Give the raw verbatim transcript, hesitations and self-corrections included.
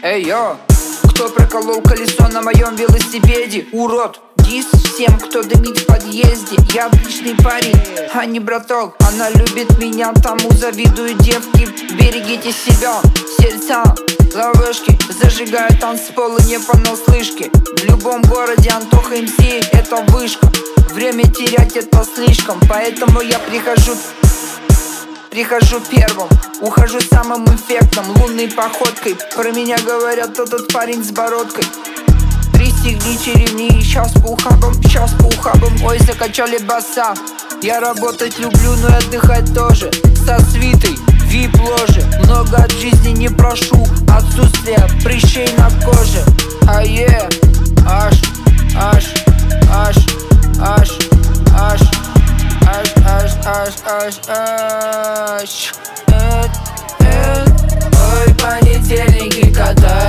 Эй, йо! Кто проколол колесо на моем велосипеде? Урод! Дис всем, кто дымит в подъезде. Я отличный парень, а не браток. Она любит меня, тому завидую девки. Берегите себя, сердца, ловушки. Зажигаю танцполы не понаслышке. В любом городе Антоха эм си — это вышка. Время терять — это слишком, поэтому я прихожу Прихожу первым, ухожу самым эффектом, лунной походкой. Про меня говорят, этот парень с бородкой. Пристегните ремни, сейчас по ухабам, сейчас по ухабам. Ой, закачали баса. Я работать люблю, но и отдыхать тоже. Со свитой, вип-ложе. Много от жизни не прошу, отсутствие прыщей на коже. А е, аж, аж, аж, аж, аж, аж, аж, аж, аж, аж. Ой, понедельники, когда